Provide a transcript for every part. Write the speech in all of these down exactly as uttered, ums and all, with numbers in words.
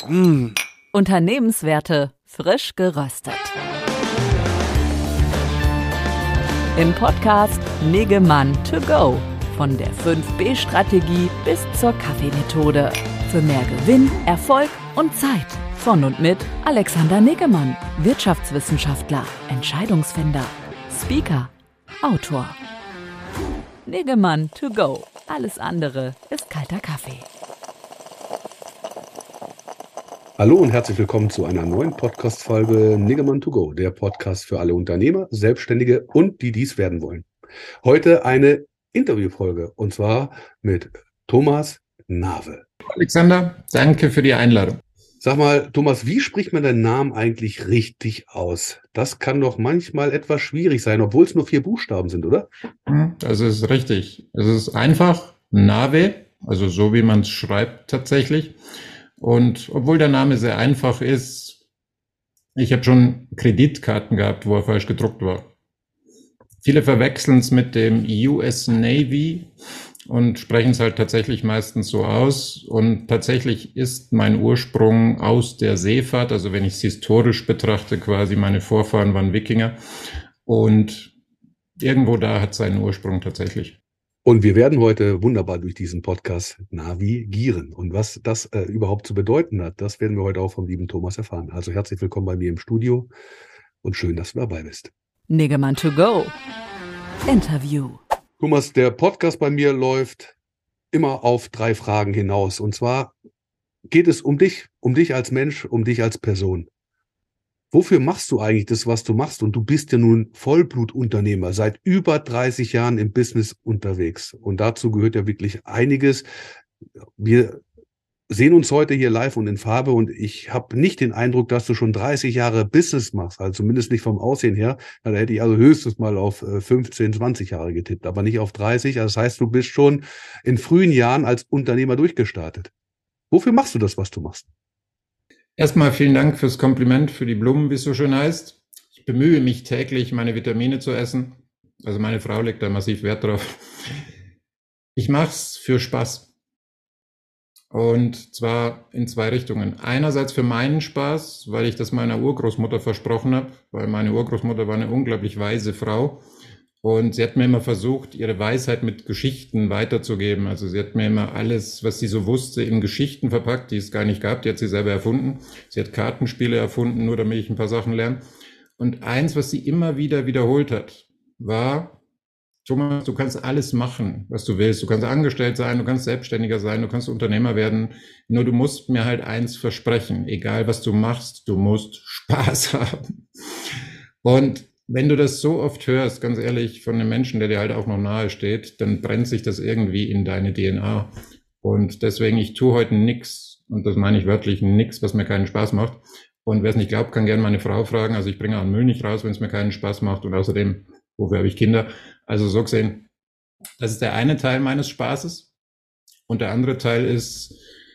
Mm. Unternehmenswerte frisch geröstet. Im Podcast Niggemann to go. Von der fünf B Strategie bis zur Kaffeemethode. Für mehr Gewinn, Erfolg und Zeit. Von und mit Alexander Niggemann, Wirtschaftswissenschaftler, Entscheidungsfinder, Speaker, Autor. Niggemann to go. Alles andere ist kalter Kaffee. Hallo und herzlich willkommen zu einer neuen Podcast-Folge Niggemann to go, der Podcast für alle Unternehmer, Selbstständige und die dies werden wollen. Heute eine Interviewfolge und zwar mit Thomas Nave. Alexander, danke für die Einladung. Sag mal, Thomas, wie spricht man deinen Namen eigentlich richtig aus? Das kann doch manchmal etwas schwierig sein, obwohl es nur vier Buchstaben sind, oder? Das ist richtig. Es ist einfach Nave, also so wie man es schreibt tatsächlich. Und obwohl der Name sehr einfach ist, ich habe schon Kreditkarten gehabt, wo er falsch gedruckt war. Viele verwechseln es mit dem U S Navy und sprechen es halt tatsächlich meistens so aus. Und tatsächlich ist mein Ursprung aus der Seefahrt, also wenn ich es historisch betrachte, quasi meine Vorfahren waren Wikinger. Und irgendwo da hat seinen Ursprung tatsächlich. Und wir werden heute wunderbar durch diesen Podcast navigieren. Und was das äh, überhaupt zu bedeuten hat, das werden wir heute auch vom lieben Thomas erfahren. Also herzlich willkommen bei mir im Studio und schön, dass du dabei bist. Niggemann to go. Interview. Thomas, der Podcast bei mir läuft immer auf drei Fragen hinaus. Und zwar geht es um dich, um dich als Mensch, um dich als Person. Wofür machst du eigentlich das, was du machst? Und du bist ja nun Vollblutunternehmer, seit über dreißig Jahren im Business unterwegs. Und dazu gehört ja wirklich einiges. Wir sehen uns heute hier live und in Farbe und ich habe nicht den Eindruck, dass du schon dreißig Jahre Business machst, also zumindest nicht vom Aussehen her. Da hätte ich also höchstens mal auf fünfzehn, zwanzig Jahre getippt, aber nicht auf dreißig. Also das heißt, du bist schon in frühen Jahren als Unternehmer durchgestartet. Wofür machst du das, was du machst? Erstmal vielen Dank fürs Kompliment, für die Blumen, wie es so schön heißt. Ich bemühe mich täglich, meine Vitamine zu essen. Also meine Frau legt da massiv Wert drauf. Ich mache es für Spaß. Und zwar in zwei Richtungen. Einerseits für meinen Spaß, weil ich das meiner Urgroßmutter versprochen habe, weil meine Urgroßmutter war eine unglaublich weise Frau. Und sie hat mir immer versucht, ihre Weisheit mit Geschichten weiterzugeben. Also sie hat mir immer alles, was sie so wusste, in Geschichten verpackt, die es gar nicht gab. Die hat sie selber erfunden. Sie hat Kartenspiele erfunden, nur damit ich ein paar Sachen lerne. Und eins, was sie immer wieder wiederholt hat, war: Thomas, du kannst alles machen, was du willst. Du kannst angestellt sein, du kannst Selbstständiger sein, du kannst Unternehmer werden. Nur du musst mir halt eins versprechen. Egal, was du machst, du musst Spaß haben. Und wenn du das so oft hörst, ganz ehrlich, von einem Menschen, der dir halt auch noch nahe steht, dann brennt sich das irgendwie in deine D N A. Und deswegen, ich tue heute nix, und das meine ich wörtlich, nix, was mir keinen Spaß macht. Und wer es nicht glaubt, kann gerne meine Frau fragen. Also ich bringe auch den Müll nicht raus, wenn es mir keinen Spaß macht. Und außerdem, wofür habe ich Kinder? Also so gesehen, das ist der eine Teil meines Spaßes. Und der andere Teil ist,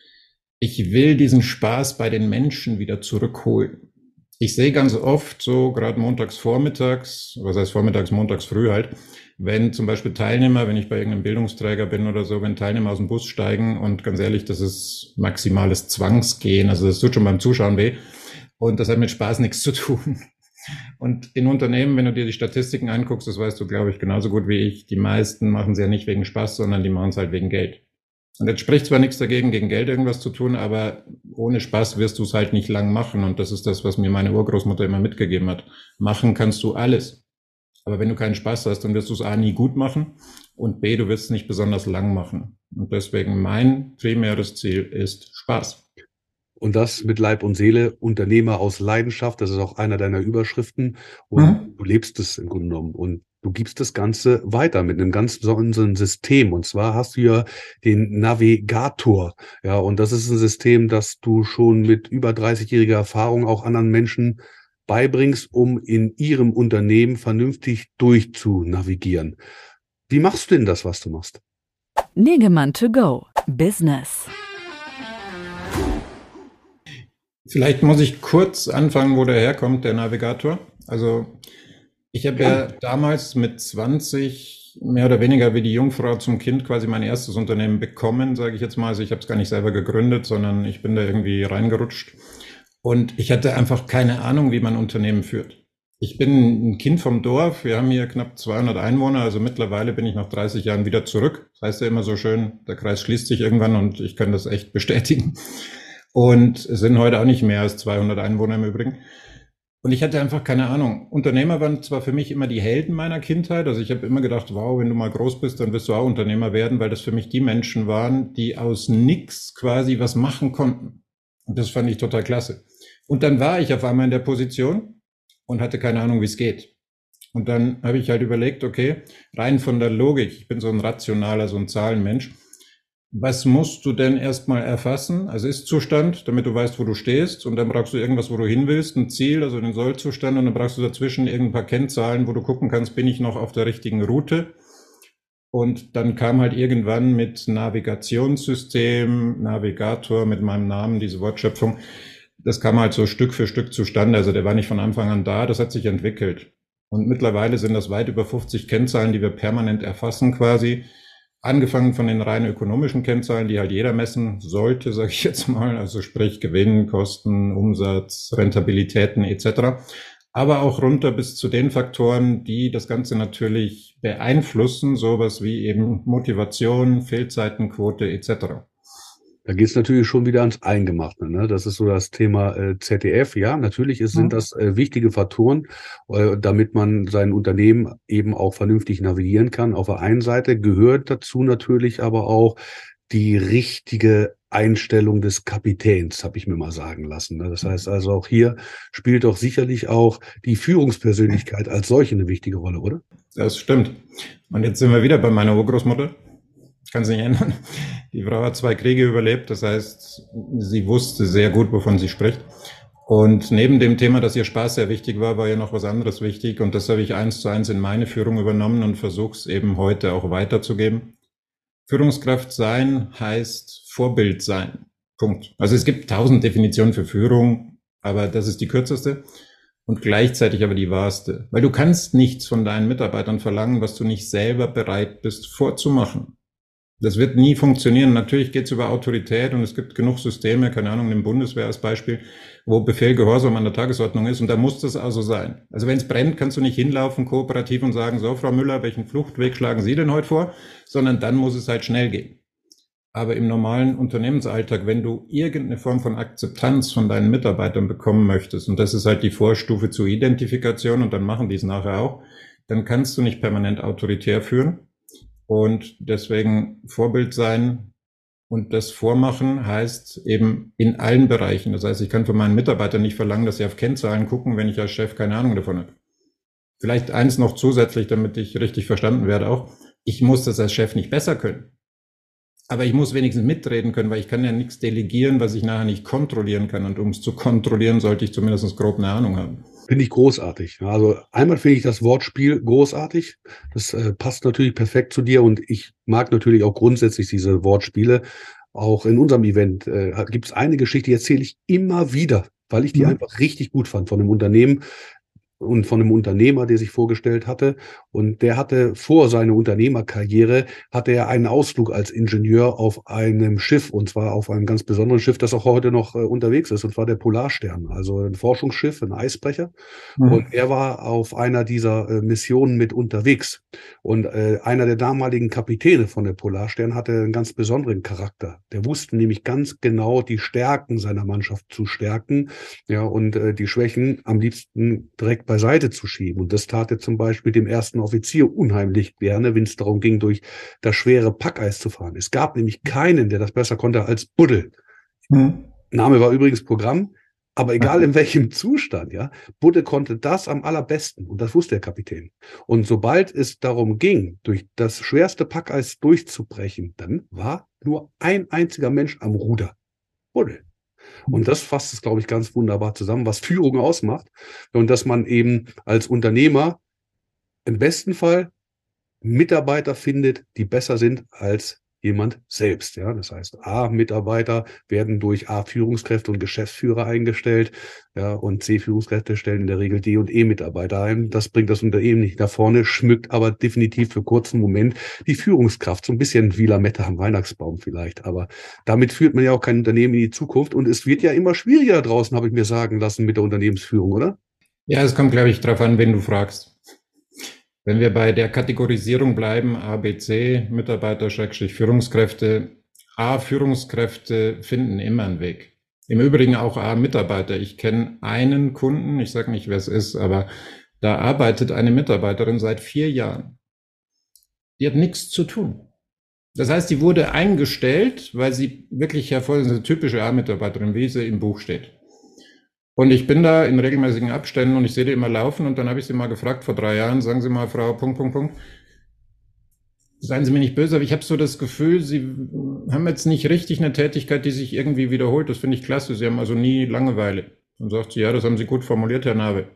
ich will diesen Spaß bei den Menschen wieder zurückholen. Ich sehe ganz oft so, gerade montags vormittags, was heißt vormittags, montags früh halt, wenn zum Beispiel Teilnehmer, wenn ich bei irgendeinem Bildungsträger bin oder so, wenn Teilnehmer aus dem Bus steigen und ganz ehrlich, das ist maximales Zwangsgehen, also das tut schon beim Zuschauen weh und das hat mit Spaß nichts zu tun. Und in Unternehmen, wenn du dir die Statistiken anguckst, das weißt du, glaube ich, genauso gut wie ich, die meisten machen es ja nicht wegen Spaß, sondern die machen es halt wegen Geld. Und jetzt spricht zwar nichts dagegen, gegen Geld irgendwas zu tun, aber ohne Spaß wirst du es halt nicht lang machen. Und das ist das, was mir meine Urgroßmutter immer mitgegeben hat. Machen kannst du alles. Aber wenn du keinen Spaß hast, dann wirst du es A, nie gut machen und B, du wirst es nicht besonders lang machen. Und deswegen mein primäres Ziel ist Spaß. Und das mit Leib und Seele, Unternehmer aus Leidenschaft, das ist auch einer deiner Überschriften. Und mhm. du lebst es im Grunde genommen. Und du gibst das Ganze weiter mit einem ganz besonderen System. Und zwar hast du ja den Navigator. Ja, und das ist ein System, das du schon mit über dreißigjähriger Erfahrung auch anderen Menschen beibringst, um in ihrem Unternehmen vernünftig durchzunavigieren. Wie machst du denn das, was du machst? Niggemann to go. Business. Vielleicht muss ich kurz anfangen, wo der herkommt, der Navigator. Also ich habe ja damals mit zwanzig mehr oder weniger wie die Jungfrau zum Kind quasi mein erstes Unternehmen bekommen, sage ich jetzt mal. Also ich habe es gar nicht selber gegründet, sondern ich bin da irgendwie reingerutscht. Und ich hatte einfach keine Ahnung, wie man Unternehmen führt. Ich bin ein Kind vom Dorf. Wir haben hier knapp zweihundert Einwohner. Also mittlerweile bin ich nach dreißig Jahren wieder zurück. Das heißt ja immer so schön, der Kreis schließt sich irgendwann und ich kann das echt bestätigen. Und es sind heute auch nicht mehr als zweihundert Einwohner im Übrigen. Und ich hatte einfach keine Ahnung. Unternehmer waren zwar für mich immer die Helden meiner Kindheit. Also ich habe immer gedacht, wow, wenn du mal groß bist, dann wirst du auch Unternehmer werden, weil das für mich die Menschen waren, die aus nix quasi was machen konnten. Und das fand ich total klasse. Und dann war ich auf einmal in der Position und hatte keine Ahnung, wie es geht. Und dann habe ich halt überlegt, okay, rein von der Logik, ich bin so ein rationaler, so ein Zahlenmensch, was musst du denn erstmal erfassen, also Ist-Zustand, damit du weißt, wo du stehst, und dann brauchst du irgendwas, wo du hin willst, ein Ziel, also den Soll-Zustand, und dann brauchst du dazwischen irgendein paar Kennzahlen, wo du gucken kannst, bin ich noch auf der richtigen Route. Und dann kam halt irgendwann mit Navigationssystem, Navigator, mit meinem Namen, diese Wortschöpfung, das kam halt so Stück für Stück zustande, also der war nicht von Anfang an da, das hat sich entwickelt. Und mittlerweile sind das weit über fünfzig Kennzahlen, die wir permanent erfassen quasi. Angefangen von den rein ökonomischen Kennzahlen, die halt jeder messen sollte, sage ich jetzt mal, also sprich Gewinn, Kosten, Umsatz, Rentabilitäten et cetera. Aber auch runter bis zu den Faktoren, die das Ganze natürlich beeinflussen, sowas wie eben Motivation, Fehlzeitenquote et cetera. Da geht es natürlich schon wieder ans Eingemachte, ne? Das ist so das Thema äh, Z D F. Ja, natürlich ist, sind das äh, wichtige Faktoren, äh, damit man sein Unternehmen eben auch vernünftig navigieren kann. Auf der einen Seite gehört dazu natürlich aber auch die richtige Einstellung des Kapitäns, habe ich mir mal sagen lassen, ne? Das heißt also, auch hier spielt doch sicherlich auch die Führungspersönlichkeit als solche eine wichtige Rolle, oder? Das stimmt. Und jetzt sind wir wieder bei meiner Urgroßmutter. Kann sich nicht ändern. Die Frau hat zwei Kriege überlebt, das heißt, sie wusste sehr gut, wovon sie spricht. Und neben dem Thema, dass ihr Spaß sehr wichtig war, war ja noch was anderes wichtig. Und das habe ich eins zu eins in meine Führung übernommen und versuche es eben heute auch weiterzugeben. Führungskraft sein heißt Vorbild sein. Punkt. Also es gibt tausend Definitionen für Führung, aber das ist die kürzeste und gleichzeitig aber die wahrste. Weil du kannst nichts von deinen Mitarbeitern verlangen, was du nicht selber bereit bist vorzumachen. Das wird nie funktionieren. Natürlich geht es über Autorität und es gibt genug Systeme, keine Ahnung, in der Bundeswehr als Beispiel, wo Befehl Gehorsam an der Tagesordnung ist, und da muss das also sein. Also wenn es brennt, kannst du nicht hinlaufen, kooperativ, und sagen, so Frau Müller, welchen Fluchtweg schlagen Sie denn heute vor? Sondern dann muss es halt schnell gehen. Aber im normalen Unternehmensalltag, wenn du irgendeine Form von Akzeptanz von deinen Mitarbeitern bekommen möchtest, und das ist halt die Vorstufe zur Identifikation, und dann machen die es nachher auch, dann kannst du nicht permanent autoritär führen. Und deswegen Vorbild sein und das Vormachen heißt eben in allen Bereichen. Das heißt, ich kann von meinen Mitarbeitern nicht verlangen, dass sie auf Kennzahlen gucken, wenn ich als Chef keine Ahnung davon habe. Vielleicht eins noch zusätzlich, damit ich richtig verstanden werde auch. Ich muss das als Chef nicht besser können. Aber ich muss wenigstens mitreden können, weil ich kann ja nichts delegieren, was ich nachher nicht kontrollieren kann. Und um es zu kontrollieren, sollte ich zumindest grob eine Ahnung haben. Finde ich großartig. Also einmal finde ich das Wortspiel großartig. Das äh, passt natürlich perfekt zu dir, und ich mag natürlich auch grundsätzlich diese Wortspiele. Auch in unserem Event äh, gibt es eine Geschichte, die erzähle ich immer wieder, weil ich die mhm. einfach richtig gut fand, von einem Unternehmen und von einem Unternehmer, der sich vorgestellt hatte. Und der hatte vor seiner Unternehmerkarriere, hatte er einen Ausflug als Ingenieur auf einem Schiff, und zwar auf einem ganz besonderen Schiff, das auch heute noch äh, unterwegs ist, und zwar der Polarstern, also ein Forschungsschiff, ein Eisbrecher. Mhm. Und er war auf einer dieser äh, Missionen mit unterwegs. Und äh, einer der damaligen Kapitäne von der Polarstern hatte einen ganz besonderen Charakter. Der wusste nämlich ganz genau, die Stärken seiner Mannschaft zu stärken, ja, und äh, die Schwächen am liebsten direkt beiseite zu schieben. Und das tat er zum Beispiel dem ersten Offizier unheimlich gerne, wenn es darum ging, durch das schwere Packeis zu fahren. Es gab nämlich keinen, der das besser konnte als Buddel. Mhm. Name war übrigens Programm, aber egal in welchem Zustand, ja, Budde konnte das am allerbesten, und das wusste der Kapitän. Und sobald es darum ging, durch das schwerste Packeis durchzubrechen, dann war nur ein einziger Mensch am Ruder. Budde. Und das fasst es, glaube ich, ganz wunderbar zusammen, was Führung ausmacht, und dass man eben als Unternehmer im besten Fall Mitarbeiter findet, die besser sind als jemand selbst. Ja, das heißt, A, Mitarbeiter werden durch A, Führungskräfte und Geschäftsführer eingestellt, ja, und C, Führungskräfte stellen in der Regel D und E Mitarbeiter ein. Das bringt das Unternehmen nicht nach vorne, schmückt aber definitiv für kurzen Moment die Führungskraft. So ein bisschen wie Lametta am Weihnachtsbaum vielleicht. Aber damit führt man ja auch kein Unternehmen in die Zukunft. Und es wird ja immer schwieriger draußen, habe ich mir sagen lassen, mit der Unternehmensführung, oder? Ja, es kommt, glaube ich, darauf an, wen du fragst. Wenn wir bei der Kategorisierung bleiben, A, B, C, Mitarbeiter, Schrägstrich, Führungskräfte, A, Führungskräfte finden immer einen Weg. Im Übrigen auch A, Mitarbeiter. Ich kenne einen Kunden, ich sage nicht, wer es ist, aber da arbeitet eine Mitarbeiterin seit vier Jahren. Die hat nichts zu tun. Das heißt, die wurde eingestellt, weil sie wirklich hervorragende, typische A-Mitarbeiterin, wie sie im Buch steht. Und ich bin da in regelmäßigen Abständen und ich sehe die immer laufen und dann habe ich sie mal gefragt vor drei Jahren, sagen Sie mal, Frau, Punkt, Punkt, Punkt, seien Sie mir nicht böse, aber ich habe so das Gefühl, Sie haben jetzt nicht richtig eine Tätigkeit, die sich irgendwie wiederholt. Das finde ich klasse. Sie haben also nie Langeweile. Dann sagt sie, ja, das haben Sie gut formuliert, Herr Nabe.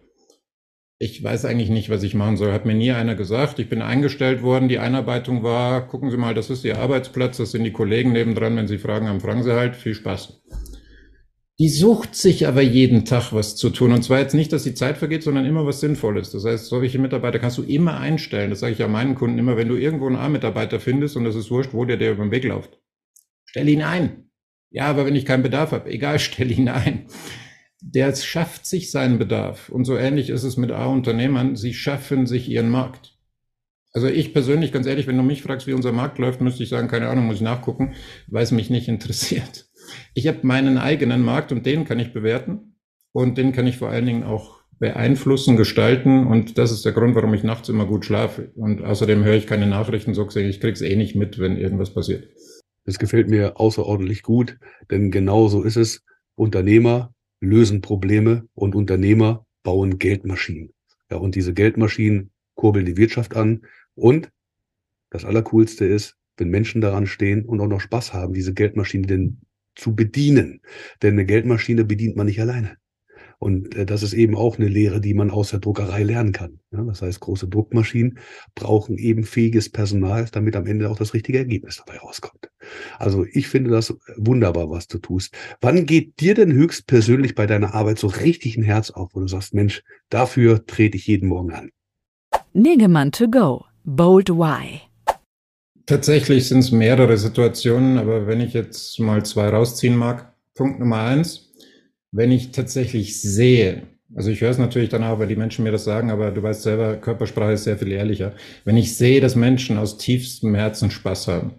Ich weiß eigentlich nicht, was ich machen soll. Hat mir nie einer gesagt. Ich bin eingestellt worden. Die Einarbeitung war, gucken Sie mal, das ist Ihr Arbeitsplatz, das sind die Kollegen nebendran. Wenn Sie Fragen haben, fragen Sie halt. Viel Spaß. Die sucht sich aber jeden Tag was zu tun. Und zwar jetzt nicht, dass die Zeit vergeht, sondern immer was Sinnvolles. Das heißt, solche Mitarbeiter kannst du immer einstellen. Das sage ich ja meinen Kunden immer. Wenn du irgendwo einen A-Mitarbeiter findest und das ist wurscht, wo der, der über den Weg läuft, stell ihn ein. Ja, aber wenn ich keinen Bedarf habe, egal, stell ihn ein. Der schafft sich seinen Bedarf. Und so ähnlich ist es mit A-Unternehmern. Sie schaffen sich ihren Markt. Also ich persönlich, ganz ehrlich, wenn du mich fragst, wie unser Markt läuft, müsste ich sagen, keine Ahnung, muss ich nachgucken, weil es mich nicht interessiert. Ich habe meinen eigenen Markt und den kann ich bewerten und den kann ich vor allen Dingen auch beeinflussen, gestalten und das ist der Grund, warum ich nachts immer gut schlafe. Und außerdem höre ich keine Nachrichten, so gesehen, ich krieg's eh nicht mit, wenn irgendwas passiert. Das gefällt mir außerordentlich gut, denn genau so ist es. Unternehmer lösen Probleme und Unternehmer bauen Geldmaschinen. Ja, und diese Geldmaschinen kurbeln die Wirtschaft an und das Allercoolste ist, wenn Menschen daran stehen und auch noch Spaß haben, diese Geldmaschine denn zu bedienen. Denn eine Geldmaschine bedient man nicht alleine. Und äh, das ist eben auch eine Lehre, die man aus der Druckerei lernen kann. Ja, das heißt, große Druckmaschinen brauchen eben fähiges Personal, damit am Ende auch das richtige Ergebnis dabei rauskommt. Also ich finde das wunderbar, was du tust. Wann geht dir denn höchstpersönlich bei deiner Arbeit so richtig ein Herz auf, wo du sagst, Mensch, dafür trete ich jeden Morgen an? Negemann to go. Bold Why. Tatsächlich sind es mehrere Situationen, aber wenn ich jetzt mal zwei rausziehen mag, Punkt Nummer eins, wenn ich tatsächlich sehe, also ich höre es natürlich dann auch, weil die Menschen mir das sagen, aber du weißt selber, Körpersprache ist sehr viel ehrlicher, wenn ich sehe, dass Menschen aus tiefstem Herzen Spaß haben.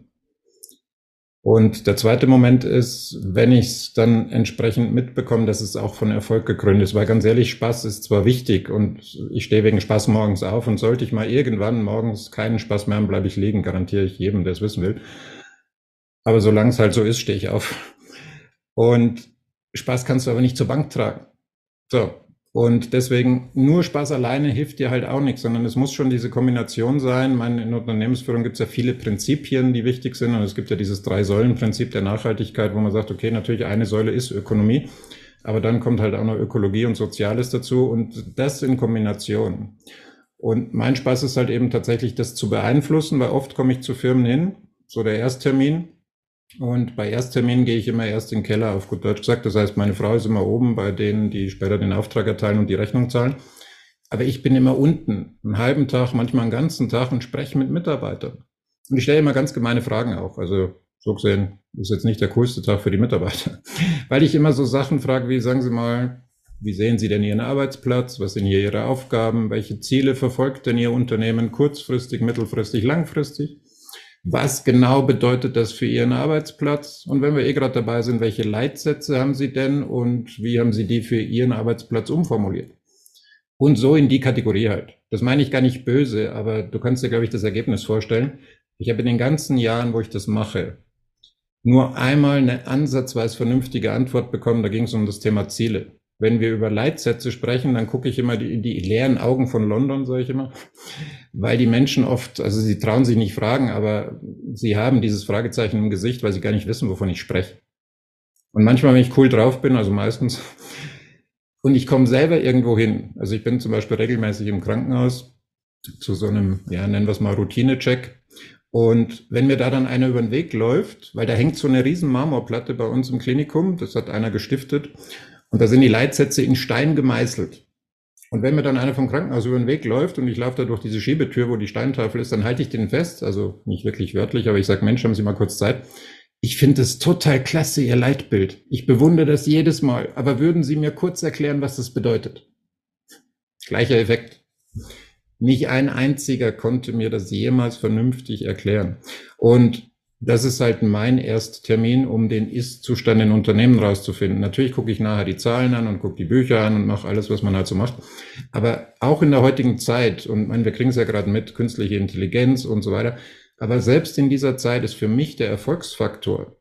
Und der zweite Moment ist, wenn ich es dann entsprechend mitbekomme, dass es auch von Erfolg gekrönt ist. Weil ganz ehrlich, Spaß ist zwar wichtig und ich stehe wegen Spaß morgens auf und sollte ich mal irgendwann morgens keinen Spaß mehr haben, bleibe ich liegen, garantiere ich jedem, der es wissen will. Aber solange es halt so ist, stehe ich auf. Und Spaß kannst du aber nicht zur Bank tragen. So. Und deswegen nur Spaß alleine hilft dir halt auch nichts, sondern es muss schon diese Kombination sein. Meine, in Unternehmensführung gibt es ja viele Prinzipien, die wichtig sind. Und es gibt ja dieses Drei-Säulen-Prinzip der Nachhaltigkeit, wo man sagt, okay, natürlich eine Säule ist Ökonomie, aber dann kommt halt auch noch Ökologie und Soziales dazu und das in Kombination. Und mein Spaß ist halt eben tatsächlich, das zu beeinflussen, weil oft komme ich zu Firmen hin, so der Ersttermin. Und bei Erstterminen gehe ich immer erst in den Keller, auf gut Deutsch gesagt. Das heißt, meine Frau ist immer oben bei denen, die später den Auftrag erteilen und die Rechnung zahlen. Aber ich bin immer unten, einen halben Tag, manchmal einen ganzen Tag und spreche mit Mitarbeitern. Und ich stelle immer ganz gemeine Fragen auch. Also so gesehen ist jetzt nicht der coolste Tag für die Mitarbeiter. Weil ich immer so Sachen frage wie, sagen Sie mal, wie sehen Sie denn Ihren Arbeitsplatz? Was sind hier Ihre Aufgaben? Welche Ziele verfolgt denn Ihr Unternehmen kurzfristig, mittelfristig, langfristig? Was genau bedeutet das für Ihren Arbeitsplatz? Und wenn wir eh gerade dabei sind, welche Leitsätze haben Sie denn und wie haben Sie die für Ihren Arbeitsplatz umformuliert? Und so in die Kategorie halt. Das meine ich gar nicht böse, aber du kannst dir, glaube ich, das Ergebnis vorstellen. Ich habe in den ganzen Jahren, wo ich das mache, nur einmal eine ansatzweise vernünftige Antwort bekommen. Da ging es um das Thema Ziele. Wenn wir über Leitsätze sprechen, dann gucke ich immer die, in die leeren Augen von London, sage ich immer, weil die Menschen oft, also sie trauen sich nicht fragen, aber sie haben dieses Fragezeichen im Gesicht, weil sie gar nicht wissen, wovon ich spreche. Und manchmal, wenn ich cool drauf bin, also meistens, und ich komme selber irgendwo hin, also ich bin zum Beispiel regelmäßig im Krankenhaus zu so einem, ja, nennen wir es mal Routine-Check, Und wenn mir da dann einer über den Weg läuft, weil da hängt so eine riesen Marmorplatte bei uns im Klinikum, das hat einer gestiftet, und da sind die Leitsätze in Stein gemeißelt. Und wenn mir dann einer vom Krankenhaus über den Weg läuft und ich laufe da durch diese Schiebetür, wo die Steintafel ist, dann halte ich den fest, also nicht wirklich wörtlich, aber ich sage, Mensch, haben Sie mal kurz Zeit. Ich finde es total klasse, Ihr Leitbild. Ich bewundere das jedes Mal, aber würden Sie mir kurz erklären, was das bedeutet? Gleicher Effekt. Nicht ein einziger konnte mir das jemals vernünftig erklären. Und das ist halt mein Ersttermin, um den Ist-Zustand in Unternehmen rauszufinden. Natürlich gucke ich nachher die Zahlen an und gucke die Bücher an und mache alles, was man halt so macht. Aber auch in der heutigen Zeit, und meine, wir kriegen es ja gerade mit, künstliche Intelligenz und so weiter, aber selbst in dieser Zeit ist für mich der Erfolgsfaktor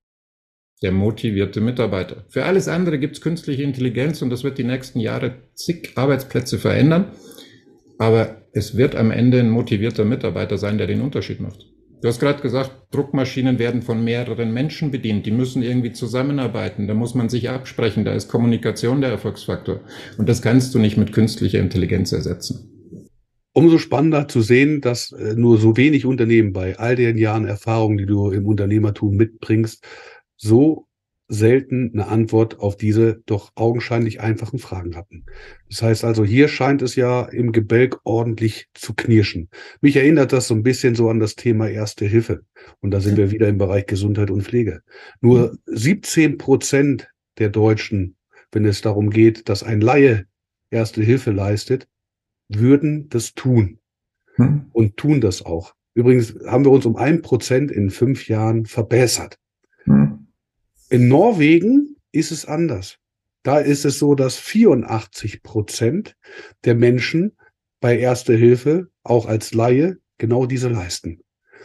der motivierte Mitarbeiter. Für alles andere gibt es künstliche Intelligenz und das wird die nächsten Jahre zig Arbeitsplätze verändern. Aber es wird am Ende ein motivierter Mitarbeiter sein, der den Unterschied macht. Du hast gerade gesagt, Druckmaschinen werden von mehreren Menschen bedient. Die müssen irgendwie zusammenarbeiten. Da muss man sich absprechen. Da ist Kommunikation der Erfolgsfaktor. Und das kannst du nicht mit künstlicher Intelligenz ersetzen. Umso spannender zu sehen, dass nur so wenig Unternehmen bei all den Jahren Erfahrung, die du im Unternehmertum mitbringst, so selten eine Antwort auf diese doch augenscheinlich einfachen Fragen hatten. Das heißt also, hier scheint es ja im Gebälk ordentlich zu knirschen. Mich erinnert das so ein bisschen so an das Thema Erste Hilfe. Und da sind wir wieder im Bereich Gesundheit und Pflege. Nur siebzehn Prozent der Deutschen, wenn es darum geht, dass ein Laie Erste Hilfe leistet, würden das tun. Hm. Und tun das auch. Übrigens haben wir uns um ein Prozent in fünf Jahren verbessert. Hm. In Norwegen ist es anders. Da ist es so, dass vierundachtzig Prozent der Menschen bei Erste Hilfe, auch als Laie, genau diese leisten.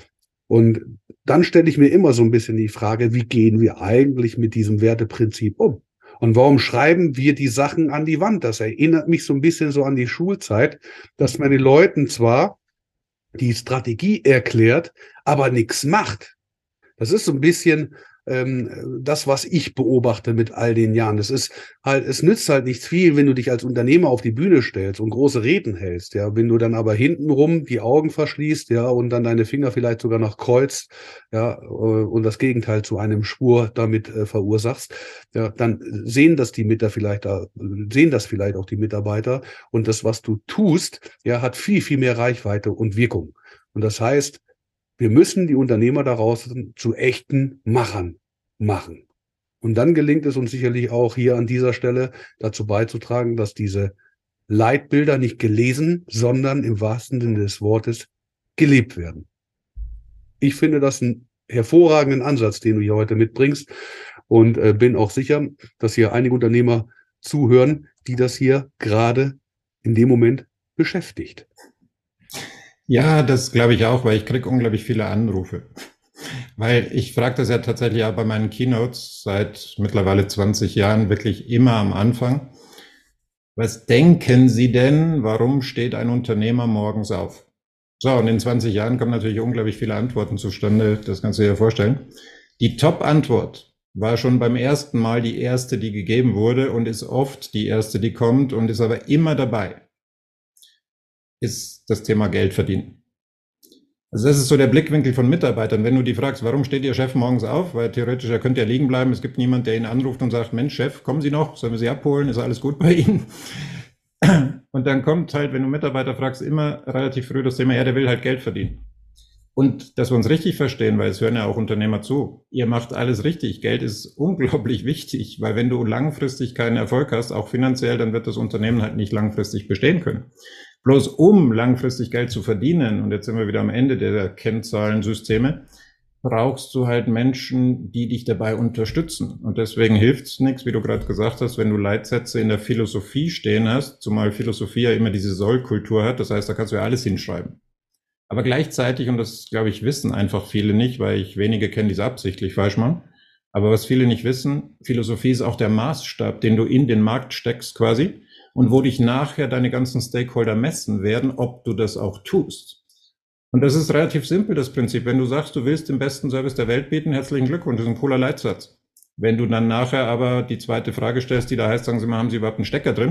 Und dann stelle ich mir immer so ein bisschen die Frage, wie gehen wir eigentlich mit diesem Werteprinzip um? Und warum schreiben wir die Sachen an die Wand? Das erinnert mich so ein bisschen so an die Schulzeit, dass man den Leuten zwar die Strategie erklärt, aber nichts macht. Das ist so ein bisschen das, was ich beobachte mit all den Jahren. Das ist halt, es nützt halt nichts viel, wenn du dich als Unternehmer auf die Bühne stellst und große Reden hältst, ja. Wenn du dann aber hintenrum die Augen verschließt, ja, und dann deine Finger vielleicht sogar noch kreuzt, ja, und das Gegenteil zu einem Schwur damit äh, verursachst, ja, dann sehen das die Mitarbeiter vielleicht, äh, sehen das vielleicht auch die Mitarbeiter und das, was du tust, ja, hat viel, viel mehr Reichweite und Wirkung. Und das heißt, wir müssen die Unternehmer daraus zu echten Machern machen. Und dann gelingt es uns sicherlich auch hier an dieser Stelle dazu beizutragen, dass diese Leitbilder nicht gelesen, sondern im wahrsten Sinne des Wortes gelebt werden. Ich finde das einen hervorragenden Ansatz, den du hier heute mitbringst und äh, bin auch sicher, dass hier einige Unternehmer zuhören, die das hier gerade in dem Moment beschäftigt. Ja, das glaube ich auch, weil ich kriege unglaublich viele Anrufe. Weil ich frage das ja tatsächlich auch bei meinen Keynotes seit mittlerweile zwanzig Jahren wirklich immer am Anfang. Was denken Sie denn, warum steht ein Unternehmer morgens auf? So, und in zwanzig Jahren kommen natürlich unglaublich viele Antworten zustande, das kannst du dir vorstellen. Die Top-Antwort war schon beim ersten Mal die erste, die gegeben wurde und ist oft die erste, die kommt und ist aber immer dabei. Ist das Thema Geld verdienen. Also das ist so der Blickwinkel von Mitarbeitern. Wenn du die fragst, warum steht Ihr Chef morgens auf? Weil theoretisch, er könnte ja liegen bleiben. Es gibt niemand, der ihn anruft und sagt, Mensch, Chef, kommen Sie noch? Sollen wir Sie abholen? Ist alles gut bei Ihnen? Und dann kommt halt, wenn du Mitarbeiter fragst, immer relativ früh das Thema, ja, der will halt Geld verdienen. Und dass wir uns richtig verstehen, weil es hören ja auch Unternehmer zu. Ihr macht alles richtig. Geld ist unglaublich wichtig, weil wenn du langfristig keinen Erfolg hast, auch finanziell, dann wird das Unternehmen halt nicht langfristig bestehen können. Bloß um langfristig Geld zu verdienen, und jetzt sind wir wieder am Ende der Kennzahlensysteme, brauchst du halt Menschen, die dich dabei unterstützen. Und deswegen hilft es nichts, wie du gerade gesagt hast, wenn du Leitsätze in der Philosophie stehen hast, zumal Philosophie ja immer diese Soll-Kultur hat, das heißt, da kannst du ja alles hinschreiben. Aber gleichzeitig, und das, glaube ich, wissen einfach viele nicht, weil ich wenige kenne, die es absichtlich falsch machen, aber was viele nicht wissen, Philosophie ist auch der Maßstab, den du in den Markt steckst quasi, und wo dich nachher deine ganzen Stakeholder messen werden, ob du das auch tust. Und das ist relativ simpel, das Prinzip. Wenn du sagst, du willst den besten Service der Welt bieten, herzlichen Glückwunsch, das ist ein cooler Leitsatz. Wenn du dann nachher aber die zweite Frage stellst, die da heißt, sagen Sie mal, haben Sie überhaupt einen Stecker drin?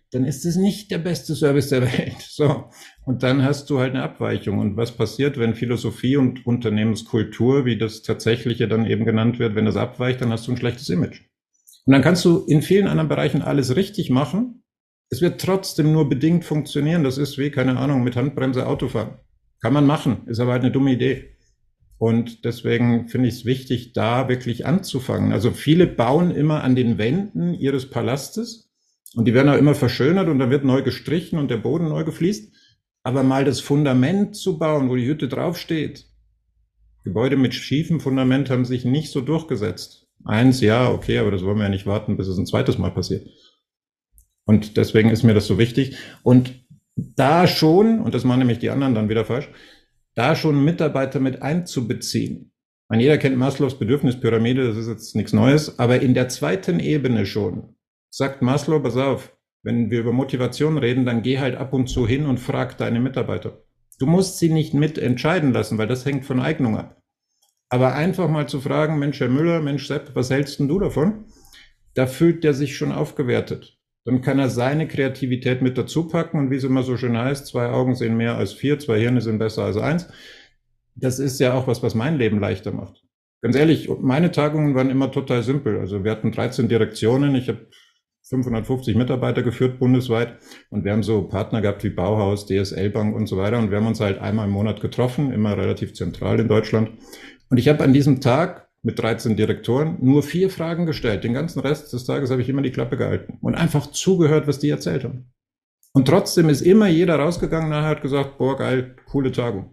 dann ist es nicht der beste Service der Welt. So. Und dann hast du halt eine Abweichung. Und was passiert, wenn Philosophie und Unternehmenskultur, wie das Tatsächliche dann eben genannt wird, wenn das abweicht, dann hast du ein schlechtes Image. Und dann kannst du in vielen anderen Bereichen alles richtig machen. Es wird trotzdem nur bedingt funktionieren. Das ist wie, keine Ahnung, mit Handbremse Autofahren. Kann man machen, ist aber halt eine dumme Idee. Und deswegen finde ich es wichtig, da wirklich anzufangen. Also viele bauen immer an den Wänden ihres Palastes und die werden auch immer verschönert und dann wird neu gestrichen und der Boden neu gefliest. Aber mal das Fundament zu bauen, wo die Hütte draufsteht. Gebäude mit schiefem Fundament haben sich nicht so durchgesetzt. Eins, ja, okay, aber das wollen wir ja nicht warten, bis es ein zweites Mal passiert. Und deswegen ist mir das so wichtig. Und da schon, und das machen nämlich die anderen dann wieder falsch, da schon Mitarbeiter mit einzubeziehen. Man, jeder kennt Maslows Bedürfnispyramide, das ist jetzt nichts Neues, aber in der zweiten Ebene schon sagt Maslow, pass auf, wenn wir über Motivation reden, dann geh halt ab und zu hin und frag deine Mitarbeiter. Du musst sie nicht mit entscheiden lassen, weil das hängt von Eignung ab. Aber einfach mal zu fragen, Mensch, Herr Müller, Mensch, Sepp, was hältst denn du davon? Da fühlt der sich schon aufgewertet. Dann kann er seine Kreativität mit dazu packen und wie es immer so schön heißt, zwei Augen sehen mehr als vier, zwei Hirne sind besser als eins. Das ist ja auch was, was mein Leben leichter macht. Ganz ehrlich, meine Tagungen waren immer total simpel. Also wir hatten dreizehn Direktionen, ich habe fünfhundertfünfzig Mitarbeiter geführt bundesweit und wir haben so Partner gehabt wie Bauhaus, D S L Bank und so weiter und wir haben uns halt einmal im Monat getroffen, immer relativ zentral in Deutschland. Und ich habe an diesem Tag mit dreizehn Direktoren nur vier Fragen gestellt. Den ganzen Rest des Tages habe ich immer die Klappe gehalten und einfach zugehört, was die erzählt haben. Und trotzdem ist immer jeder rausgegangen, nachher hat gesagt, boah, geil, coole Tagung.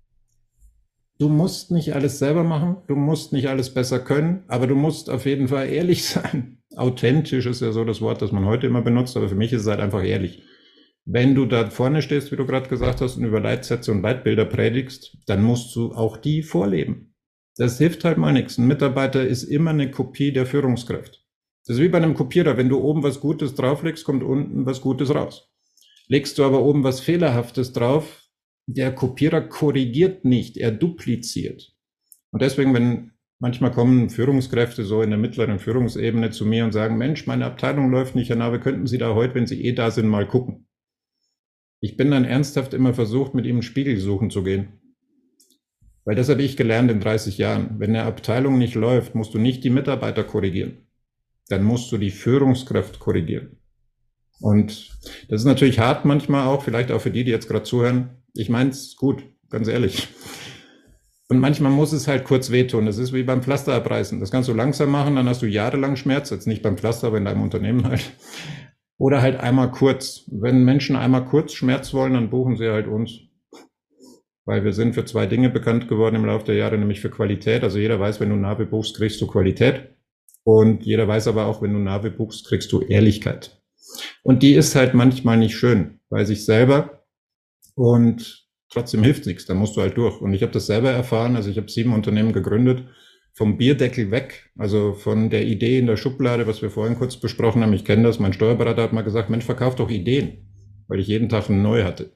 Du musst nicht alles selber machen, du musst nicht alles besser können, aber du musst auf jeden Fall ehrlich sein. Authentisch ist ja so das Wort, das man heute immer benutzt, aber für mich ist es halt einfach ehrlich. Wenn du da vorne stehst, wie du gerade gesagt hast, und über Leitsätze und Leitbilder predigst, dann musst du auch die vorleben. Das hilft halt mal nichts. Ein Mitarbeiter ist immer eine Kopie der Führungskraft. Das ist wie bei einem Kopierer. Wenn du oben was Gutes drauflegst, kommt unten was Gutes raus. Legst du aber oben was Fehlerhaftes drauf, der Kopierer korrigiert nicht, er dupliziert. Und deswegen, wenn manchmal kommen Führungskräfte so in der mittleren Führungsebene zu mir und sagen, Mensch, meine Abteilung läuft nicht, Herr Nawe, könnten Sie da heute, wenn Sie eh da sind, mal gucken. Ich bin dann ernsthaft immer versucht, mit ihm einen Spiegel suchen zu gehen. Weil das habe ich gelernt in dreißig Jahren. Wenn eine Abteilung nicht läuft, musst du nicht die Mitarbeiter korrigieren. Dann musst du die Führungskraft korrigieren. Und das ist natürlich hart manchmal auch, vielleicht auch für die, die jetzt gerade zuhören. Ich meine es gut, ganz ehrlich. Und manchmal muss es halt kurz wehtun. Das ist wie beim Pflaster abreißen. Das kannst du langsam machen, dann hast du jahrelang Schmerz. Jetzt nicht beim Pflaster, aber in deinem Unternehmen halt. Oder halt einmal kurz. Wenn Menschen einmal kurz Schmerz wollen, dann buchen sie halt uns. Weil wir sind für zwei Dinge bekannt geworden im Laufe der Jahre, nämlich für Qualität. Also jeder weiß, wenn du Nawe buchst, kriegst du Qualität. Und jeder weiß aber auch, wenn du Nawe buchst, kriegst du Ehrlichkeit. Und die ist halt manchmal nicht schön bei sich selber. Und trotzdem hilft nichts, da musst du halt durch. Und ich habe das selber erfahren, also ich habe sieben Unternehmen gegründet, vom Bierdeckel weg, also von der Idee in der Schublade, was wir vorhin kurz besprochen haben. Ich kenne das, mein Steuerberater hat mal gesagt, Mensch, verkauf doch Ideen, weil ich jeden Tag eine neue hatte.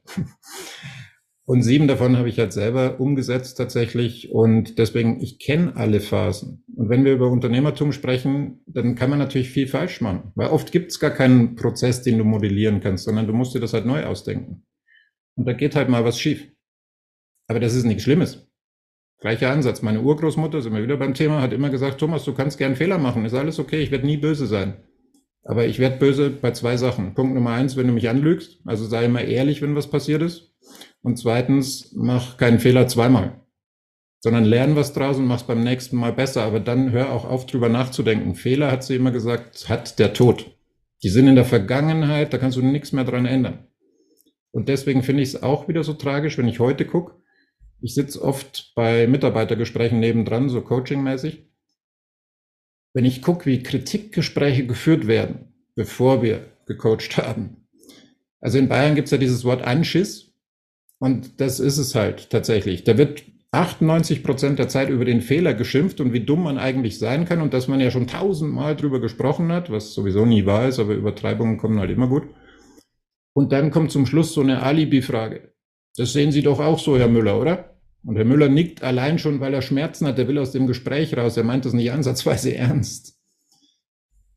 Und sieben davon habe ich halt selber umgesetzt tatsächlich und deswegen, ich kenne alle Phasen. Und wenn wir über Unternehmertum sprechen, dann kann man natürlich viel falsch machen, weil oft gibt es gar keinen Prozess, den du modellieren kannst, sondern du musst dir das halt neu ausdenken. Und da geht halt mal was schief. Aber das ist nichts Schlimmes. Gleicher Ansatz. Meine Urgroßmutter, sind wir wieder beim Thema, hat immer gesagt, Thomas, du kannst gern Fehler machen, ist alles okay, ich werde nie böse sein. Aber ich werde böse bei zwei Sachen. Punkt Nummer eins, wenn du mich anlügst, also sei immer ehrlich, wenn was passiert ist. Und zweitens, mach keinen Fehler zweimal, sondern lern was draus und mach's beim nächsten Mal besser. Aber dann hör auch auf, drüber nachzudenken. Fehler, hat sie immer gesagt, hat der Tod. Die sind in der Vergangenheit, da kannst du nichts mehr dran ändern. Und deswegen finde ich es auch wieder so tragisch, wenn ich heute gucke. Ich sitze oft bei Mitarbeitergesprächen nebendran, so coachingmäßig. Wenn ich gucke, wie Kritikgespräche geführt werden, bevor wir gecoacht haben. Also in Bayern gibt es ja dieses Wort Anschiss. Und das ist es halt tatsächlich. Da wird achtundneunzig Prozent der Zeit über den Fehler geschimpft und wie dumm man eigentlich sein kann und dass man ja schon tausendmal drüber gesprochen hat, was sowieso nie wahr ist, aber Übertreibungen kommen halt immer gut. Und dann kommt zum Schluss so eine Alibi-Frage. Das sehen Sie doch auch so, Herr Müller, oder? Und Herr Müller nickt allein schon, weil er Schmerzen hat. Er will aus dem Gespräch raus. Er meint das nicht ansatzweise ernst.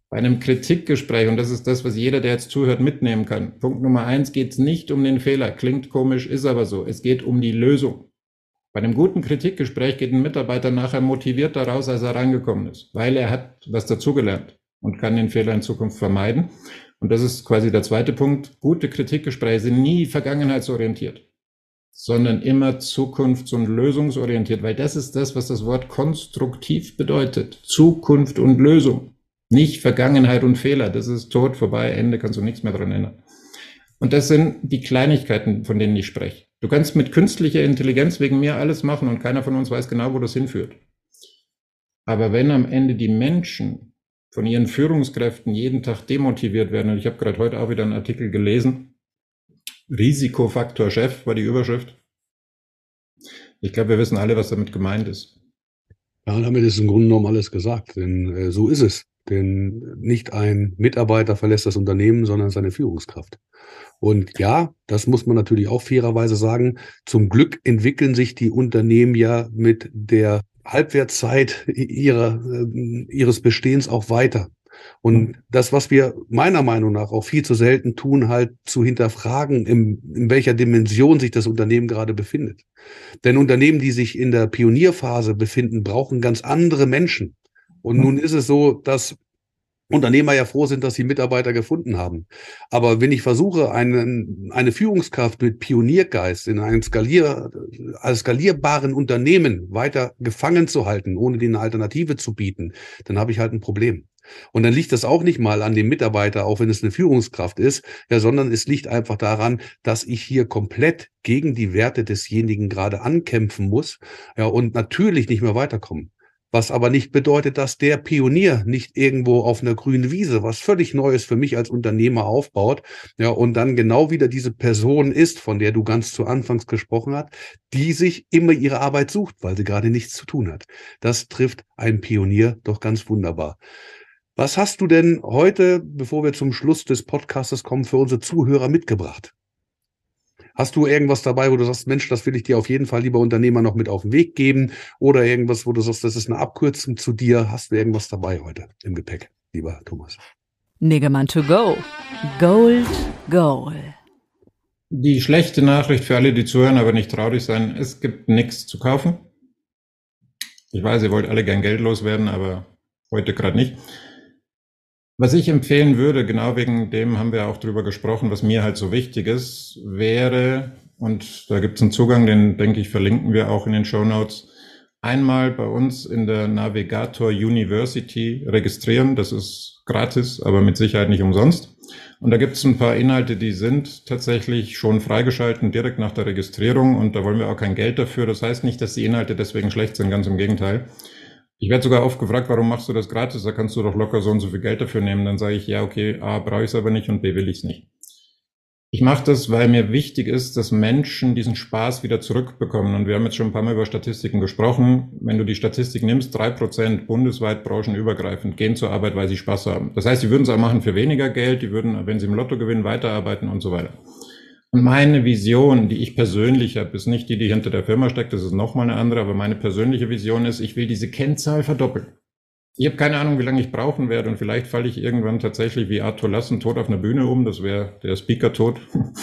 Bei einem Kritikgespräch, und das ist das, was jeder, der jetzt zuhört, mitnehmen kann. Punkt Nummer eins, geht es nicht um den Fehler. Klingt komisch, ist aber so. Es geht um die Lösung. Bei einem guten Kritikgespräch geht ein Mitarbeiter nachher motivierter raus, als er reingekommen ist, weil er hat was dazugelernt und kann den Fehler in Zukunft vermeiden. Und das ist quasi der zweite Punkt. Gute Kritikgespräche sind nie vergangenheitsorientiert, sondern immer zukunfts- und lösungsorientiert, weil das ist das, was das Wort konstruktiv bedeutet. Zukunft und Lösung. Nicht Vergangenheit und Fehler. Das ist tot, vorbei, Ende, kannst du nichts mehr dran ändern. Und das sind die Kleinigkeiten, von denen ich spreche. Du kannst mit künstlicher Intelligenz wegen mir alles machen und keiner von uns weiß genau, wo das hinführt. Aber wenn am Ende die Menschen von ihren Führungskräften jeden Tag demotiviert werden, und ich habe gerade heute auch wieder einen Artikel gelesen, Risikofaktor Chef war die Überschrift. Ich glaube, wir wissen alle, was damit gemeint ist. Ja, damit ist im Grunde genommen alles gesagt, denn äh, so ist es. Denn nicht ein Mitarbeiter verlässt das Unternehmen, sondern seine Führungskraft. Und ja, das muss man natürlich auch fairerweise sagen. Zum Glück entwickeln sich die Unternehmen ja mit der Halbwertszeit ihrer, äh, ihres Bestehens auch weiter. Und das, was wir meiner Meinung nach auch viel zu selten tun, halt zu hinterfragen, in, in welcher Dimension sich das Unternehmen gerade befindet. Denn Unternehmen, die sich in der Pionierphase befinden, brauchen ganz andere Menschen. Und nun ist es so, dass Unternehmer ja froh sind, dass sie Mitarbeiter gefunden haben. Aber wenn ich versuche, einen, eine Führungskraft mit Pioniergeist in einem skalier, als skalierbaren Unternehmen weiter gefangen zu halten, ohne denen eine Alternative zu bieten, dann habe ich halt ein Problem. Und dann liegt das auch nicht mal an dem Mitarbeiter, auch wenn es eine Führungskraft ist, ja, sondern es liegt einfach daran, dass ich hier komplett gegen die Werte desjenigen gerade ankämpfen muss, ja, und natürlich nicht mehr weiterkommen. Was aber nicht bedeutet, dass der Pionier nicht irgendwo auf einer grünen Wiese was völlig Neues für mich als Unternehmer aufbaut, ja, und dann genau wieder diese Person ist, von der du ganz zu Anfangs gesprochen hast, die sich immer ihre Arbeit sucht, weil sie gerade nichts zu tun hat. Das trifft einen Pionier doch ganz wunderbar. Was hast du denn heute, bevor wir zum Schluss des Podcastes kommen, für unsere Zuhörer mitgebracht? Hast du irgendwas dabei, wo du sagst, Mensch, das will ich dir auf jeden Fall, lieber Unternehmer, noch mit auf den Weg geben? Oder irgendwas, wo du sagst, das ist eine Abkürzung zu dir? Hast du irgendwas dabei heute im Gepäck, lieber Thomas? Niggemann to go. Gold, Goal. Die schlechte Nachricht für alle, die zuhören, aber nicht traurig sein, es gibt nichts zu kaufen. Ich weiß, ihr wollt alle gern Geld loswerden, aber heute gerade nicht. Was ich empfehlen würde, genau wegen dem haben wir auch drüber gesprochen, was mir halt so wichtig ist, wäre, und da gibt es einen Zugang, den denke ich verlinken wir auch in den Shownotes, einmal bei uns in der Navigator University registrieren. Das ist gratis, aber mit Sicherheit nicht umsonst. Und da gibt es ein paar Inhalte, die sind tatsächlich schon freigeschalten direkt nach der Registrierung und da wollen wir auch kein Geld dafür. Das heißt nicht, dass die Inhalte deswegen schlecht sind, ganz im Gegenteil. Ich werde sogar oft gefragt, warum machst du das gratis? Da kannst du doch locker so und so viel Geld dafür nehmen. Dann sage ich, ja, okay, A, brauche ich es aber nicht und B, will ich es nicht. Ich mache das, weil mir wichtig ist, dass Menschen diesen Spaß wieder zurückbekommen. Und wir haben jetzt schon ein paar Mal über Statistiken gesprochen. Wenn du die Statistik nimmst, drei Prozent bundesweit branchenübergreifend gehen zur Arbeit, weil sie Spaß haben. Das heißt, sie würden es auch machen für weniger Geld, die würden, wenn sie im Lotto gewinnen, weiterarbeiten und so weiter. Und meine Vision, die ich persönlich habe, ist nicht die, die hinter der Firma steckt, das ist nochmal eine andere, aber meine persönliche Vision ist, ich will diese Kennzahl verdoppeln. Ich habe keine Ahnung, wie lange ich brauchen werde und vielleicht falle ich irgendwann tatsächlich wie Arthur Lassen tot auf einer Bühne um, das wäre der Speaker tot.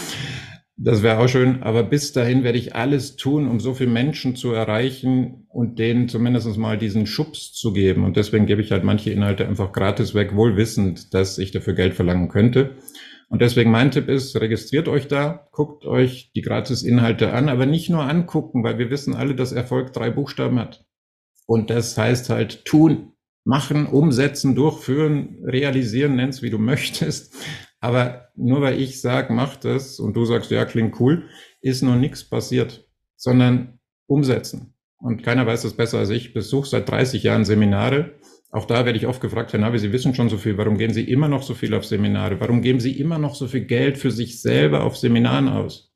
Das wäre auch schön, aber bis dahin werde ich alles tun, um so viele Menschen zu erreichen und denen zumindest mal diesen Schubs zu geben. Und deswegen gebe ich halt manche Inhalte einfach gratis weg, wohl wissend, dass ich dafür Geld verlangen könnte. Und deswegen mein Tipp ist, registriert euch da, guckt euch die Gratis-Inhalte an, aber nicht nur angucken, weil wir wissen alle, dass Erfolg drei Buchstaben hat. Und das heißt halt tun, machen, umsetzen, durchführen, realisieren, nenn's wie du möchtest. Aber nur weil ich sage, mach das und du sagst, ja, klingt cool, ist noch nichts passiert, sondern umsetzen. Und keiner weiß das besser als ich. Ich besuche seit dreißig Jahren Seminare. Auch da werde ich oft gefragt, Herr Navi, Sie wissen schon so viel, warum gehen Sie immer noch so viel auf Seminare? Warum geben Sie immer noch so viel Geld für sich selber auf Seminaren aus?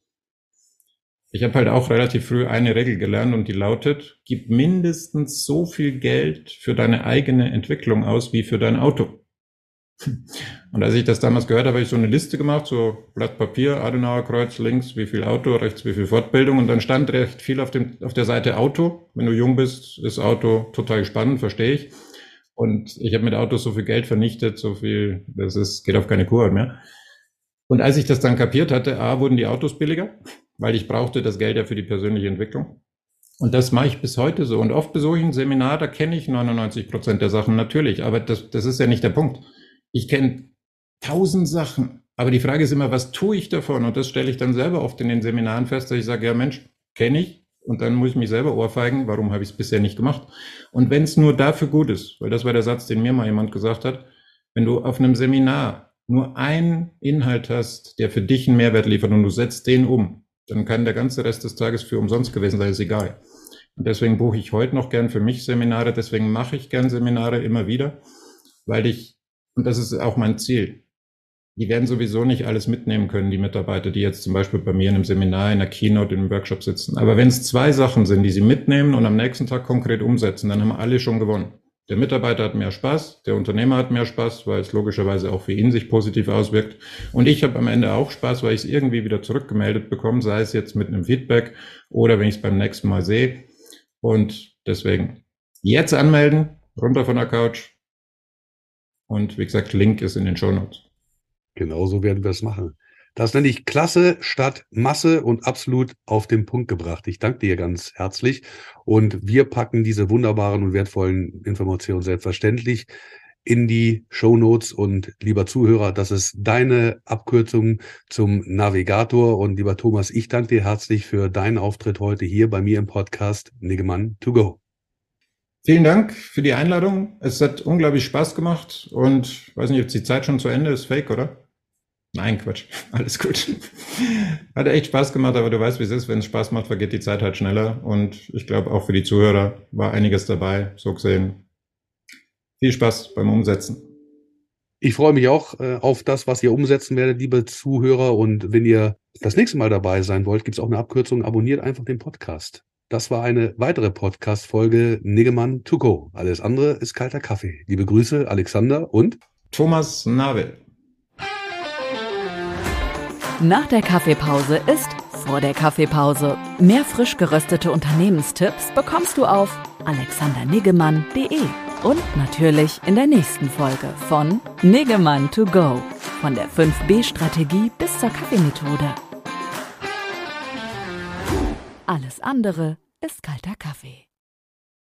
Ich habe halt auch relativ früh eine Regel gelernt und die lautet, gib mindestens so viel Geld für deine eigene Entwicklung aus wie für dein Auto. Und als ich das damals gehört habe, habe ich so eine Liste gemacht, so Blatt Papier, Adenauerkreuz, links wie viel Auto, rechts wie viel Fortbildung und dann stand recht viel auf dem auf der Seite Auto. Wenn du jung bist, ist Auto total spannend, verstehe ich. Und ich habe mit Autos so viel Geld vernichtet, so viel, das ist, geht auf keine Kur mehr. Und als ich das dann kapiert hatte, A, wurden die Autos billiger, weil ich brauchte das Geld ja für die persönliche Entwicklung. Und das mache ich bis heute so. Und oft besuche ich ein Seminar, da kenne ich neunundneunzig Prozent der Sachen natürlich, aber das, das ist ja nicht der Punkt. Ich kenne tausend Sachen, aber die Frage ist immer, was tue ich davon? Und das stelle ich dann selber oft in den Seminaren fest, dass ich sage, ja Mensch, kenne ich, und dann muss ich mich selber ohrfeigen, warum habe ich es bisher nicht gemacht? Und wenn es nur dafür gut ist, weil das war der Satz, den mir mal jemand gesagt hat, wenn du auf einem Seminar nur einen Inhalt hast, der für dich einen Mehrwert liefert und du setzt den um, dann kann der ganze Rest des Tages für umsonst gewesen sein, ist egal. Und deswegen buche ich heute noch gern für mich Seminare, deswegen mache ich gern Seminare immer wieder, weil ich, und das ist auch mein Ziel, die werden sowieso nicht alles mitnehmen können, die Mitarbeiter, die jetzt zum Beispiel bei mir in einem Seminar, in einer Keynote, in einem Workshop sitzen. Aber wenn es zwei Sachen sind, die sie mitnehmen und am nächsten Tag konkret umsetzen, dann haben alle schon gewonnen. Der Mitarbeiter hat mehr Spaß, der Unternehmer hat mehr Spaß, weil es logischerweise auch für ihn sich positiv auswirkt. Und ich habe am Ende auch Spaß, weil ich es irgendwie wieder zurückgemeldet bekomme, sei es jetzt mit einem Feedback oder wenn ich es beim nächsten Mal sehe. Und deswegen jetzt anmelden, runter von der Couch. Und wie gesagt, Link ist in den Shownotes. Genauso werden wir es machen. Das nenne ich Klasse statt Masse und absolut auf den Punkt gebracht. Ich danke dir ganz herzlich und wir packen diese wunderbaren und wertvollen Informationen selbstverständlich in die Shownotes und lieber Zuhörer, das ist deine Abkürzung zum Navigator und lieber Thomas, ich danke dir herzlich für deinen Auftritt heute hier bei mir im Podcast Niggemann to go. Vielen Dank für die Einladung. Es hat unglaublich Spaß gemacht und ich weiß nicht, ob die Zeit schon zu Ende ist. Fake, oder? Nein, Quatsch. Alles gut. Hat echt Spaß gemacht, aber du weißt, wie es ist. Wenn es Spaß macht, vergeht die Zeit halt schneller. Und ich glaube, auch für die Zuhörer war einiges dabei. So gesehen, viel Spaß beim Umsetzen. Ich freue mich auch äh, auf das, was ihr umsetzen werdet, liebe Zuhörer. Und wenn ihr das nächste Mal dabei sein wollt, gibt es auch eine Abkürzung. Abonniert einfach den Podcast. Das war eine weitere Podcast-Folge Niggemann to go. Alles andere ist kalter Kaffee. Liebe Grüße, Alexander und Thomas Nabel. Nach der Kaffeepause ist vor der Kaffeepause. Mehr frisch geröstete Unternehmenstipps bekommst du auf alexander niggemann punkt de und natürlich in der nächsten Folge von Niggemann to go. Von der fünf B Strategie bis zur Kaffeemethode. Alles andere ist kalter Kaffee.